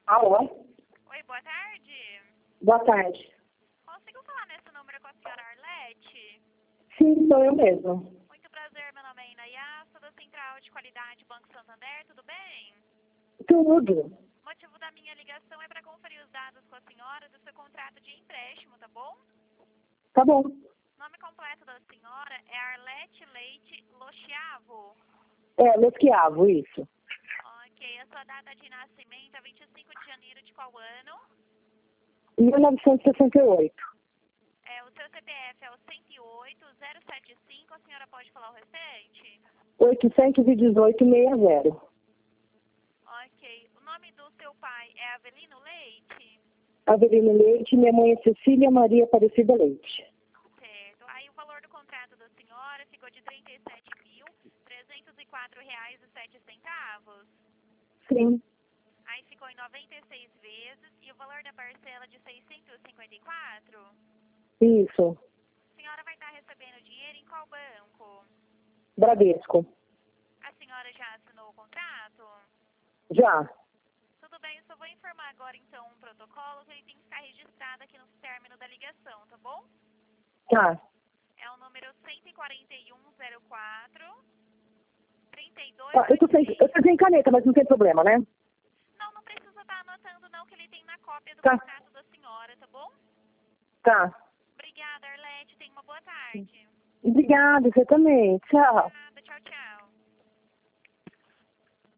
Alô? Oi, boa tarde. Boa tarde. Consigo falar nesse número com a senhora Arlete? Sim, sou eu mesmo. Muito prazer, meu nome é Inayá, sou da Central de Qualidade Banco Santander, tudo bem? Tudo. O motivo da minha ligação é para conferir os dados com a senhora do seu contrato de empréstimo, tá bom? Tá bom. O nome completo da senhora é Arlete Leite Lochiavo. É, Lesquiavo, isso. Ok, a sua data de nascimento é 25 de janeiro de qual ano? 1968. O seu CPF é o 108075, a senhora pode falar o restante? 818-60. Ok, o nome do seu pai é Avelino Leite? Avelino Leite, minha mãe é Cecília Maria Aparecida Leite. Certo, aí o valor do contrato da senhora ficou de R$ 37.304,07. Sim, Aí ficou em 96 vezes e o valor da parcela de 654. isso. A senhora vai estar recebendo dinheiro em qual banco? Bradesco. A senhora já assinou o contrato? Já. Tudo bem, eu só vou informar agora então um protocolo que ele tem que ficar registrado aqui no término da ligação, tá bom? Tá. É o número 14104 Tá, eu tô 3286. sem caneta, mas não tem problema, né? Não, não precisa estar anotando não, que ele tem na cópia do Tá. contrato da senhora, tá bom? Tá. Obrigada, Arlete. Tenha uma boa tarde. Obrigada, você também. Tchau.